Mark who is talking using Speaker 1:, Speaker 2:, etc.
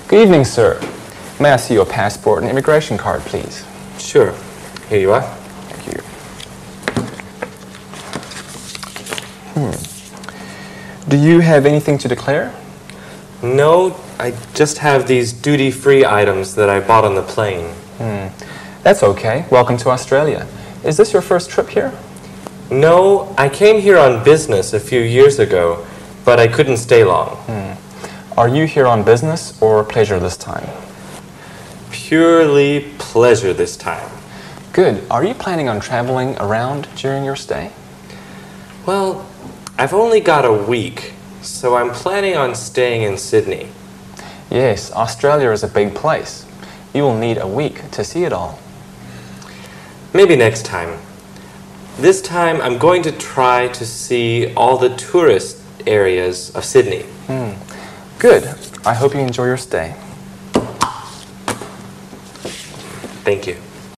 Speaker 1: Good evening, sir. May I see your passport and immigration card, please?
Speaker 2: Sure. Here you are.
Speaker 1: Thank you. Do you have anything to declare?
Speaker 2: No, I just have these duty-free items that I bought on the plane.
Speaker 1: That's okay. Welcome to Australia. Is this your first trip here?
Speaker 2: No, I came here on business a few years ago, but I couldn't stay long.
Speaker 1: Are you here on business or pleasure this time?
Speaker 2: Purely pleasure this time.
Speaker 1: Good. Are you planning on traveling around during your stay?
Speaker 2: Well, I've only got a week, so I'm planning on staying in Sydney.
Speaker 1: Yes, Australia is a big place. You will need a week to see it all.
Speaker 2: Maybe next time. This time I'm going to try to see all the tourist areas of Sydney.
Speaker 1: Good. I hope you enjoy your stay.
Speaker 2: Thank you.